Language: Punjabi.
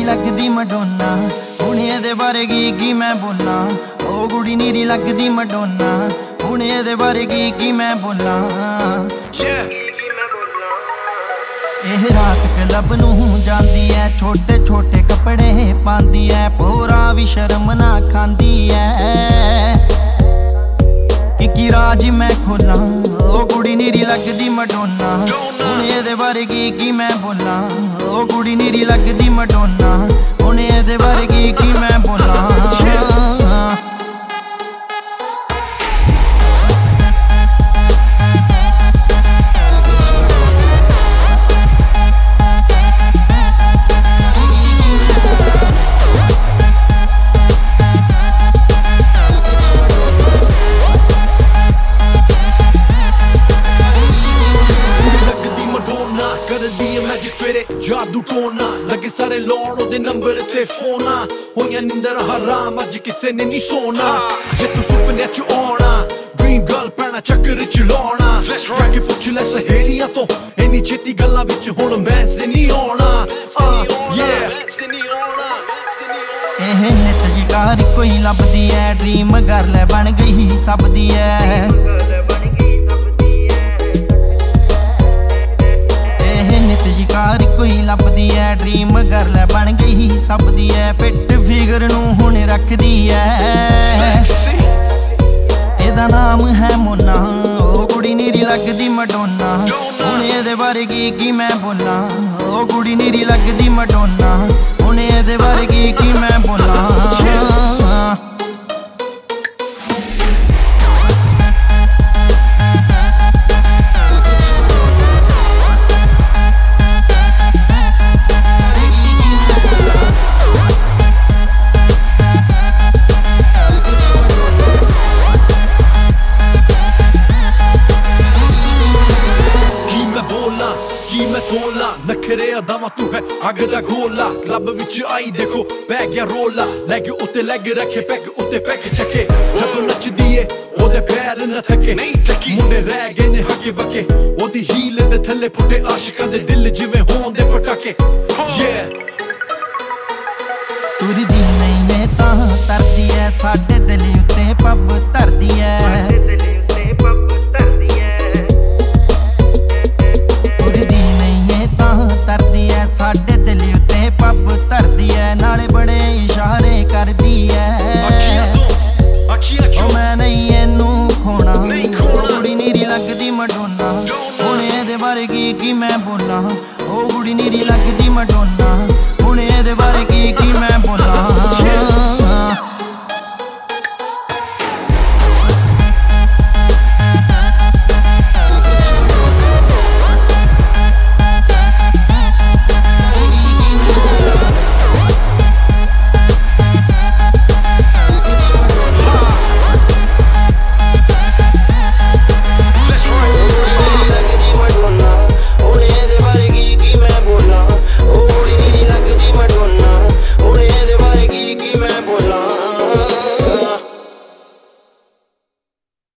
ਨੀਰੀ ਲੱਗਦੀ ਮਡੋਨਾ, ਹੁਣ ਇਹਦੇ ਬਾਰੇ ਕੀ ਮੈਂ ਬੋਲਾਂ। ਉਹ ਕੁੜੀ ਨੀਰੀ ਲੱਗਦੀ ਮਡੋਨਾ, ਹੁਣ ਇਹਦੇ ਬਾਰੇ ਕੀ ਮੈਂ ਬੋਲਾਂ। ਇਹ ਰਾਤ ਕਲੱਬ ਨੂੰ ਜਾਂਦੀ ਐ, ਛੋਟੇ ਛੋਟੇ ਕੱਪੜੇ ਪਾਉਂਦੀ ਐ, ਪੂਰਾ ਵੀ ਸ਼ਰਮ ਨਾ ਖਾਂਦੀ ਐ। ਕੀ ਰਾਜ ਮੈਂ ਖੋਲਾਂ, ਉਹ ਕੁੜੀ ਨੀਰੀ ਲੱਗਦੀ ਮਡੋਨਾ, ਹੁਣ ਇਹਦੇ ਬਾਰੇ ਕੀ ਮੈਂ ਬੋਲਾਂ। ਉਹ ਕੁੜੀ ਨੀਰੀ ਲੱਗਦੀ ਮਡੋਨਾ, ਹੁਣ ਇਹਦੇ ਬਾਰੇ ਕੀ ਮੈਂ ਬੋਲਾਂ। ਕਰਦੀ ਐ ਮੈਜਿਕ ਫੇਰੇ ਜਾਦੂ ਟੋਨਾ, ਲੱਗੇ ਸਾਰੇ ਲਾਉਣ ਉਹਦੇ ਨੰਬਰ ਤੇ ਫੋਨਾ। ਹੋਈਆਂ ਨਿੰਦਰ ਹਰਾਮ ਅੱਜ ਕਿਸੇ ਨੇ ਨਹੀਂ ਸੋਣਾ, ਜੇ ਤੂੰ ਸੁਪਨਿਆਂ ਚ ਆਉਣਾ ਡ੍ਰੀਮ ਗਰਲ ਪੈਣਾ ਚੱਕਰ ਚ ਲਾਉਣਾ। ਜਾ ਕੇ ਪੁੱਛ ਲੈ ਸਹੇਲੀਆਂ ਤੋਂ, ਇੰਨੀ ਛੇਤੀ ਗੱਲਾਂ ਵਿੱਚ ਹੁਣ ਮੈਂਸ ਦੇ ਨਹੀਂ ਆਉਣਾ। ਇਹ ਨਿਤ ਸ਼ਿਕਾਰ ਕੋਈ ਲੱਭਦੀ ਐ, ਡ੍ਰੀਮ ਗਰਲ ਬਣ ਗਈ ਸਭ ਦੀ ਐ। ਸ਼ਿਕਾਰ ਕੋਈ ਲੱਭਦੀ ਐ, ਡ੍ਰੀਮ ਗਰਲ ਬਣ ਗਈ ਸਭ ਦੀ ਐ। ਫਿੱਟ ਫਿਗਰ ਨੂੰ ਹੁਣ ਰੱਖਦੀ ਐ, ਇਹਦਾ ਨਾਮ ਹੈ ਮੋਨਾ। ਉਹ ਕੁੜੀ ਨੀਰੀ ਲੱਗਦੀ ਮਡੋਨਾ, ਹੁਣ ਇਹਦੇ ਬਾਰੇ ਕੀ ਮੈਂ ਬੋਲਾਂ। ਉਹ ਕੁੜੀ ਨੀਰੀ ਲੱਗਦੀ ਮਡੋਨਾ, ਹੁਣ ਇਹਦੇ ਬਾਰੇ ਕੀ ਮੈਂ ਬੋਲਾਂ। ਮੈਂ ਤੋਲਾ ਨਖਰੇ ਅਦਾਵਾਂ ਤੂੰ ਹੈ ਅੱਗ ਦਾ ਗੋਲਾ। ਕਲੱਬ ਵਿੱਚ ਆਈ ਦੇਖੋ ਪੈ ਗਿਆ ਰੋਲਾ, ਲੈਗ ਉੱਤੇ ਲੈਗ ਰੱਖੇ ਪੈਗ ਉੱਤੇ ਪੈਗ ਚੱਕੇ। ਜਦੋਂ ਨੱਚਦੀ ਏ ਉਹਦੇ ਪੈਰ ਨਾ ਥੱਕੇ, ਮੁੰਡੇ ਰਹਿ ਗਏ ਨੇ ਹੱਕੇ ਬੱਕੇ। ਉਹਦੀ ਹੀਲ ਦੇ ਥੱਲੇ ਫੁੱਟੇ ਆਸ਼ਿਕਾਂ ਦੇ ਦਿਲ ਜਿਵੇਂ ਹੋਣ ਦੇ ਪਟਾਕੇ। ਤੁਰਦੀ ਨਹੀਂ ਨੇ ਤਾਂ ਤਰਦੀ ਐ ਸਾਡੇ ਦਿਲ ਉੱਤੇ ਪੱਬ।